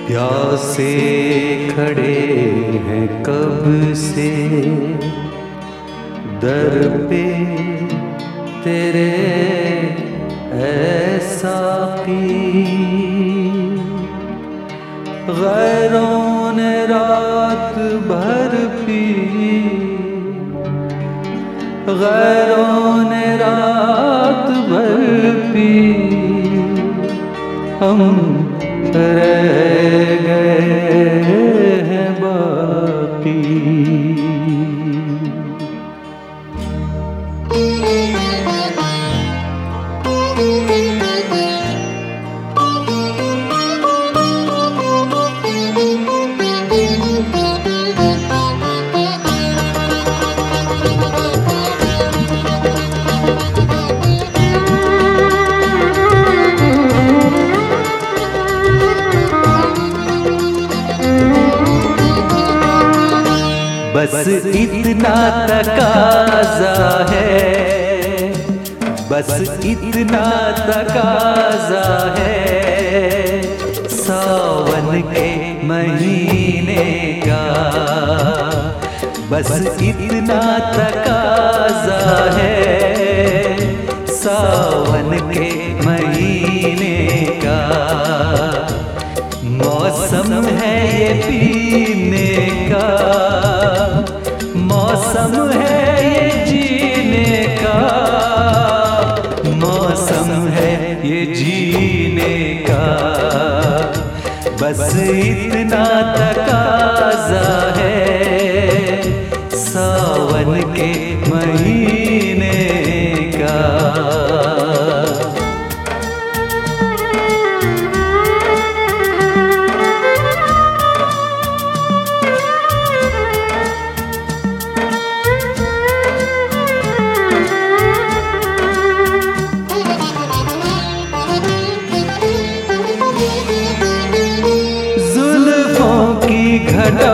प्यासे खड़े हैं कब से दर पे तेरे ऐसा की। गैरों ने रात भर पी, गैरों ने रात भर पी, हम रह गए हैं बाकी। बस इतना तकाजा है, बस इतना तकाजा है सावन के महीने का। बस इतना तकाजा है सावन के महीने का। मौसम है ये पीने का, मौसम है ये जीने का, मौसम है ये जीने का। बस इतना तकाजा है सावन के महीने का। घटा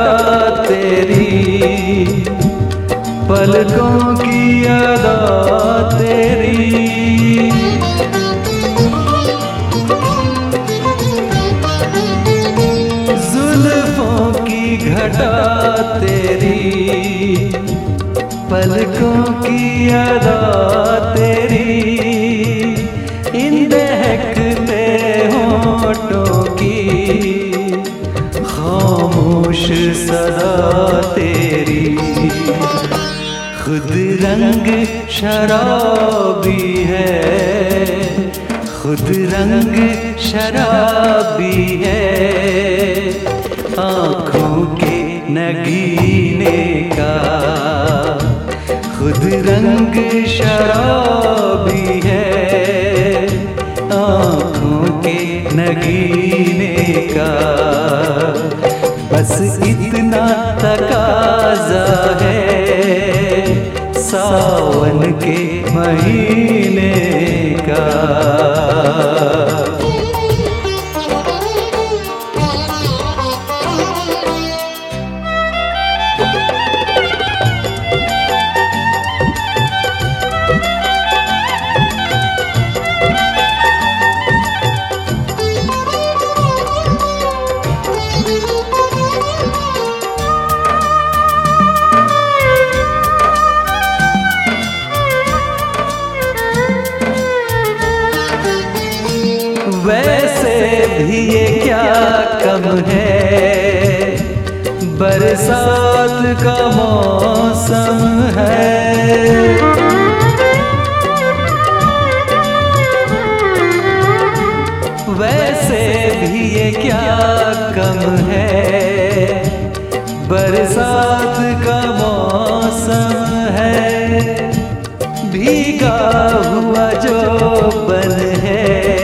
तेरी पलकों की अदा तेरी, जुल्फों की घटा तेरी पलकों की अदा तेरी, इन दहकते होठों की खामोश सदा तेरी। खुद रंग शराबी है, खुद रंग शराबी है आँखों के नगीने का। खुद रंग शराबी है आँखों के नगीने का। बस इतना तकाजा है सावन के महीने का। वैसे भी ये क्या कम है, बरसात का मौसम है। वैसे भी ये क्या कम है, बरसात का मौसम है। भीगा हुआ जो बन है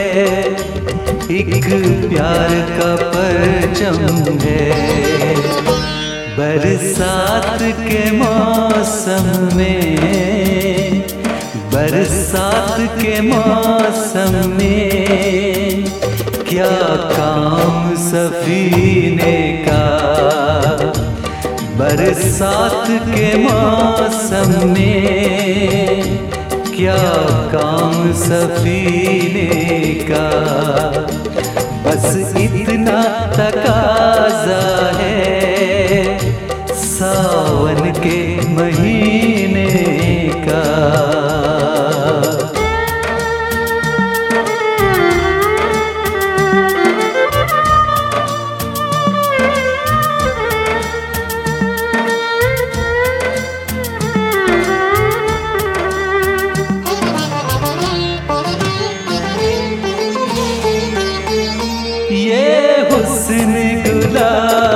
एक प्यार का परचम है। बरसात के मौसम में, बरसात के मौसम में क्या काम सफीने का। बरसात के मौसम में क्या काम सफीने का। बस इतना तका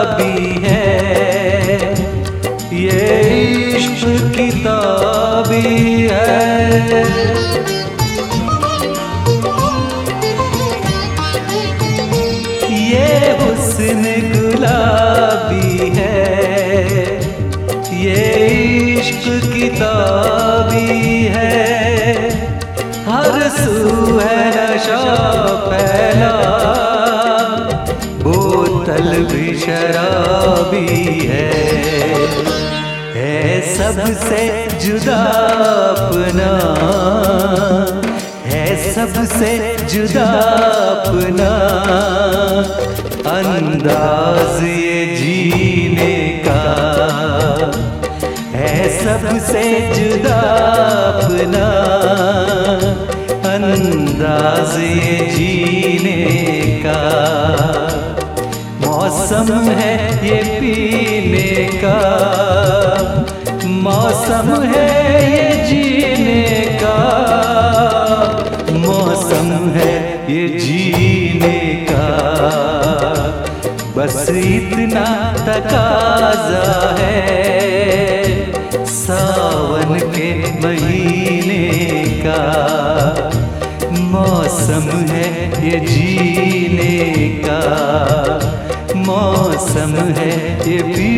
गुलाबी है, ये इश्क किताबी है। ये हुस्न गुलाबी है, ये इश्क किताबी है। हर सू है नशा फैला, बोतल भी शराबी है सबसे जुदा अपना, है सबसे जुदा अपना अंदाज ये जीने का, है सबसे जुदा अपना अंदाज ये जीने का। मौसम है ये पीने का, मौसम है ये जीने का, मौसम है ये जीने का। बस इतना तकाजा है सावन के महीने का, मौसम है ये जीने का, मौसम है ये